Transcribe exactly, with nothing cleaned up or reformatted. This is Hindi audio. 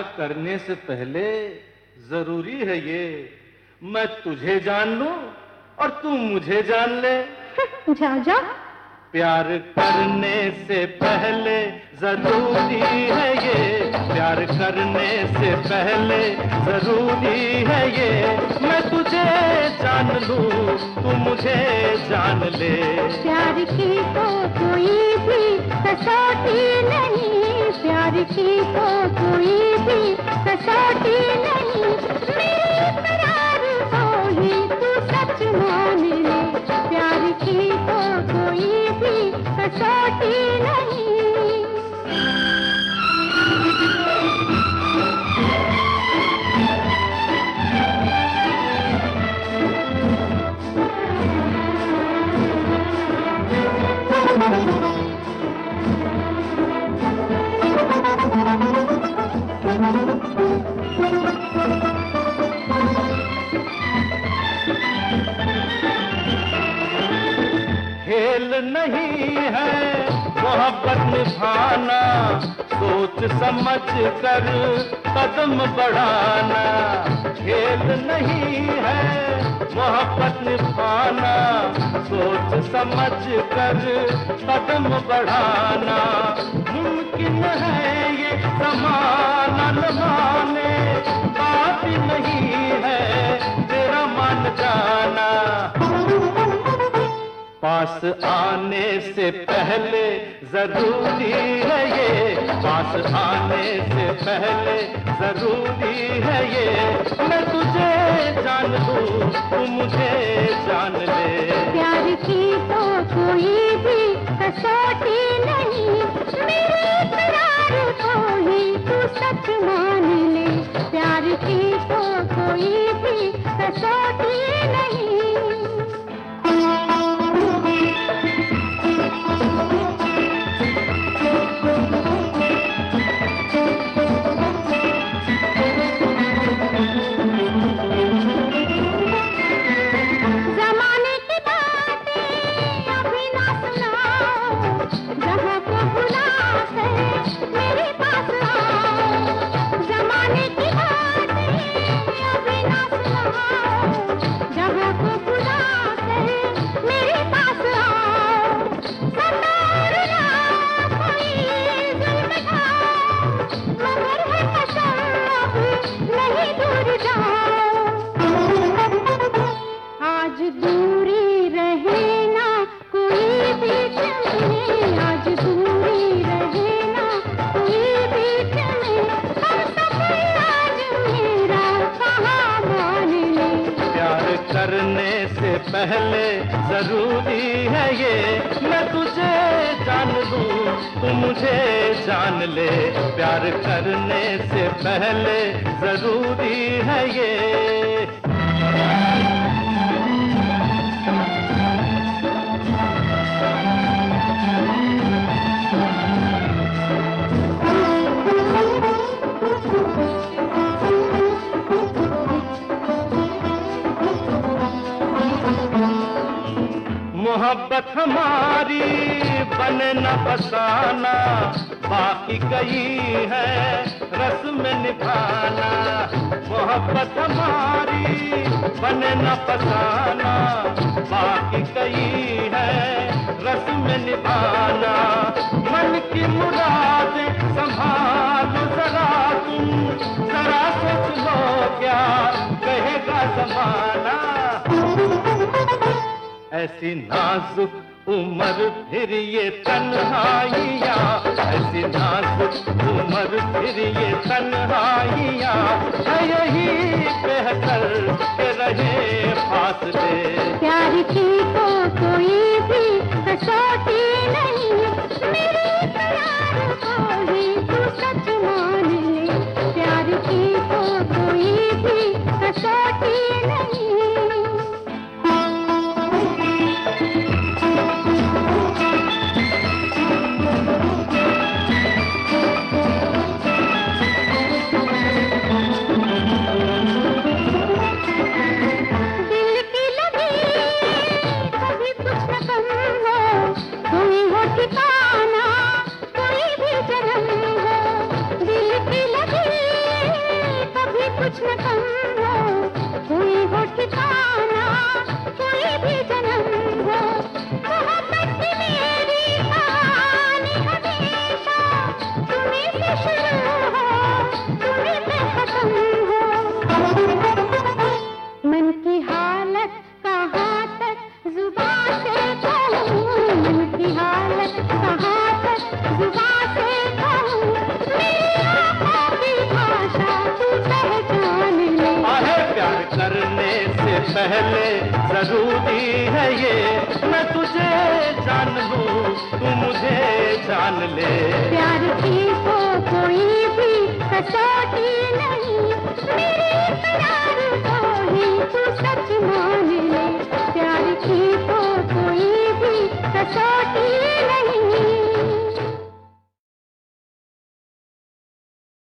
प्यार करने से पहले जरूरी है ये मैं तुझे जान लूं और तू मुझे जान ले। जा जा। प्यार करने से पहले जरूरी है ये, प्यार करने से पहले जरूरी है ये मैं तुझे जान लूं तू मुझे जान ले। प्यार की तो कोई भी कसौटी नहीं, प्यार की तो कोई भी कसौटी नहीं, मेरे करार को ही तू सच मान ले। प्यार की तो कोई भी कसौटी नहीं। खेल नहीं है मोहब्बत निभाना, सोच समझ कर कदम बढ़ाना। खेल नहीं है मोहब्बत निभाना, सोच समझ कर कदम बढ़ाना। मुमकिन है ये ज़माना न माने, बात नहीं है तेरा मान जाना। पास आने से पहले जरूरी है ये, पास आने से पहले जरूरी है ये मैं तुझे जान लूं तू मुझे जान ले। प्यार की तो कोई भी कसौटी नहीं, मेरे करार को ही तू सच मान ले। प्यार की तो कोई भी कसौटी नहीं। करने से पहले जरूरी है ये मैं तुझे जान लूं तू मुझे जान ले। प्यार करने से पहले जरूरी है ये। मोहब्बत हमारी बने न फसाना, बाकी कई है रस में निभाना। मोहब्बत हमारी बने न फसाना, बाकी कई है रस में निभाना। मन की मुरादें संभालो जरा तुम, जरा सोच लो क्या कहेगा ज़माना। ऐसी नाजुक उम्र फिर ये तन्हाइयाँ, ऐसी नाजुक उम्र फिर ये तन्हाइयाँ है यही बेहतर के रहे फासले। प्यार की तो कोई भी कसौटी नहीं, मेरे प्यार को ही तू सच मान ले। प्यार की तो कोई भी कसौटी नहीं। कहाँ से कहूँ, मन की हालत कहाँ तक जुबान से कहूँ, मेरी आँखों की भाषा तू पहचान ले। आहे प्यार करने से पहले जरूरी है ये, मैं तुझे जान लूं तू मुझे जान ले।